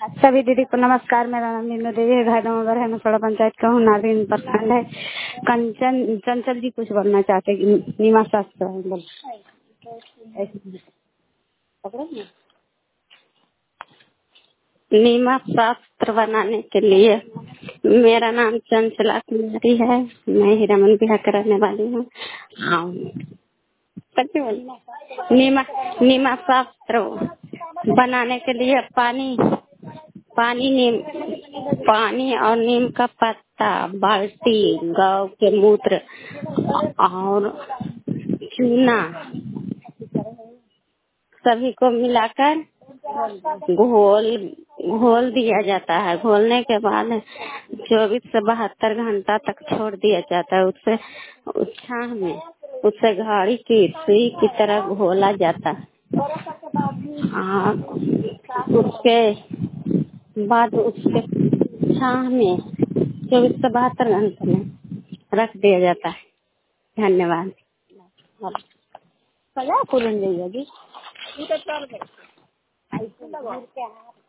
सभी दीदी को नमस्कार। मेरा नाम मीनू देवी है, घर नंबर है मसोड़ा पंचायत का हूँ, नादिन प्रखंड है। कंचन चंचल जी कुछ बोलना चाहते हैं। नीमा शास्त्र बोल नीमा शास्त्र बनाने के लिए मेरा नाम चंचला कुमारी है। मैं हीरामन बिहार कराने वाली हूँ। सच्ची बोलना। नीमा नीमा शास्त्र बनाने के लिए पानी और नीम का पत्ता, बाल्टी, गौ के मूत्र और चूना सभी को मिलाकर घोल दिया जाता है। घोलने के बाद 24 से 72 घंटा तक छोड़ दिया जाता है। उससे उस छाह में उससे घड़ी की सुई की तरह घोला जाता है। उसके बाद उसके छाह में 24 से 72 घंटे में रख दिया जाता है। धन्यवाद। जी